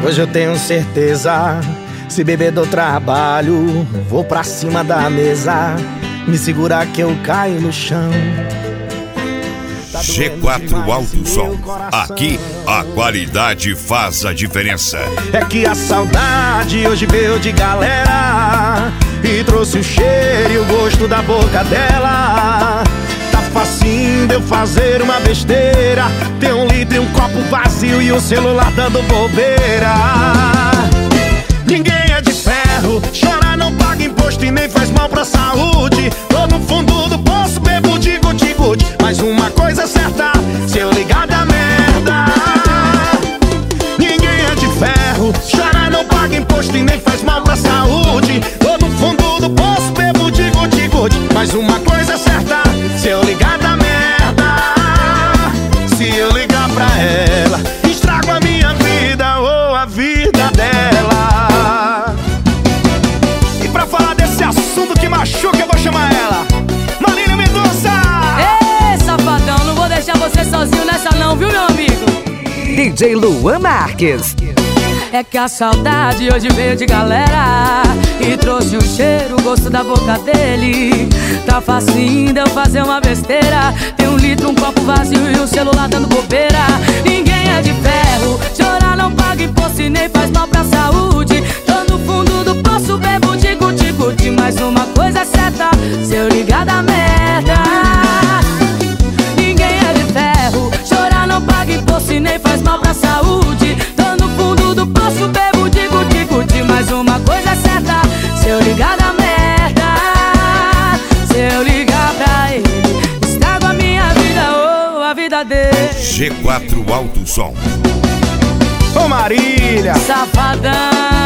Hoje eu tenho certeza, se beber do trabalho, vou pra cima da mesa, me segurar que eu caio no chão. G4 Alto Som, aqui a qualidade faz a diferença. É que a saudade hoje veio de galera e trouxe o cheiro e o gosto da boca dela. Tá facinho de eu fazer uma besteira, ter um litro e um copo vazio e o celular dando bobeira. Ninguém é de ferro, chorar não paga imposto e nem faz mal pra saúde. Tô no fundo do poço, bebo de guti-guti, mas uma coisa é certa, se eu ligar da merda. Ninguém é de ferro, chorar não paga imposto e nem faz mal pra saúde. Tô no fundo do poço, bebo de guti-guti, mas uma coisa é certa, se eu ligar da merda. Se eu ligar pra ela, estrago a minha vida ou a vida dela. E pra falar desse assunto que machuca, eu vou chamar ela, Marília Mendonça. Ei, safadão, não vou deixar você sozinho nessa não, viu, meu amigo? DJ Luan Marques. É que a saudade hoje veio de galera e trouxe o cheiro, o gosto da boca dele. Tá facinho de eu fazer uma besteira, tem um litro, um copo vazio e o celular dando bobeira. Ninguém é de ferro, chorar não paga imposto e nem faz mal pra saúde. Tô no fundo do poço, bebo de guti-guti, mas uma coisa é certa, se eu ligar da merda. Ninguém é de ferro, chorar não paga imposto e nem faz mal pra saúde. Tô no fundo do poço, bebo de guti-guti, mas uma coisa é certa, se eu ligar da merda. Se eu ligar pra ele, estrago a minha vida ou a vida dele. G4 Alto Som. Ô Marília, Safadão.